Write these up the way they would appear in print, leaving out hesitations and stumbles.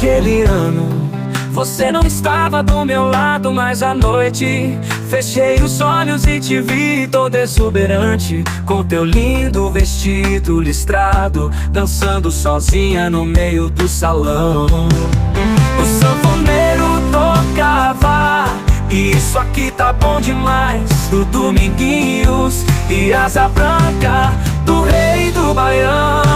Naquele ano você não estava do meu lado, mas à noite fechei os olhos e te vi toda exuberante, com teu lindo vestido listrado, dançando sozinha no meio do salão. O sanfoneiro tocava, e isso aqui tá bom demais, do Dominguinhos e Asa Branca, do Rei do Baião.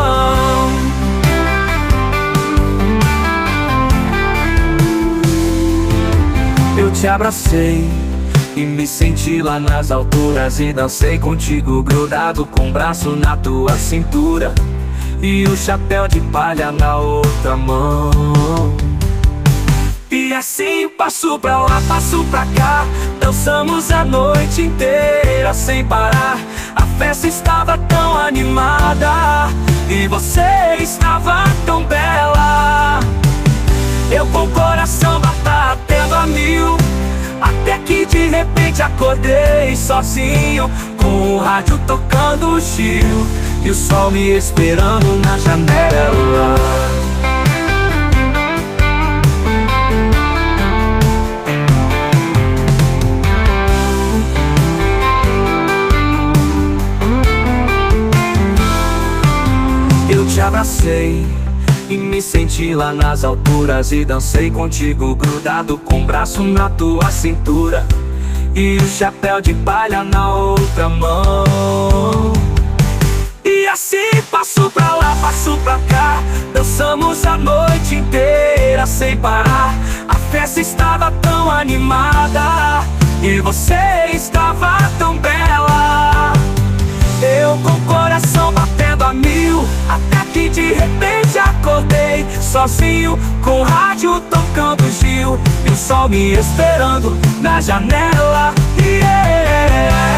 Eu te abracei e me senti lá nas alturas, e dancei contigo grudado com o braço na tua cintura e o chapéu de palha na outra mão. E assim passo pra lá, passo pra cá, dançamos a noite inteira sem parar. A festa estava tão animada e você estava tão bela. Eu com o coração batendo a mil, até que de repente acordei sozinho, com o rádio tocando o Gil e o sol me esperando na janela. Eu te abracei e me senti lá nas alturas, e dancei contigo grudado com o braço na tua cintura e o chapéu de palha na outra mão. E assim passo pra lá, passo pra cá, dançamos a noite inteira sem parar. A festa estava tão animada e você estava tão bela. Eu com o coração batendo a mil, até que de repente acordei sozinho, com o rádio tocando Gil e o sol me esperando na janela. Yeah.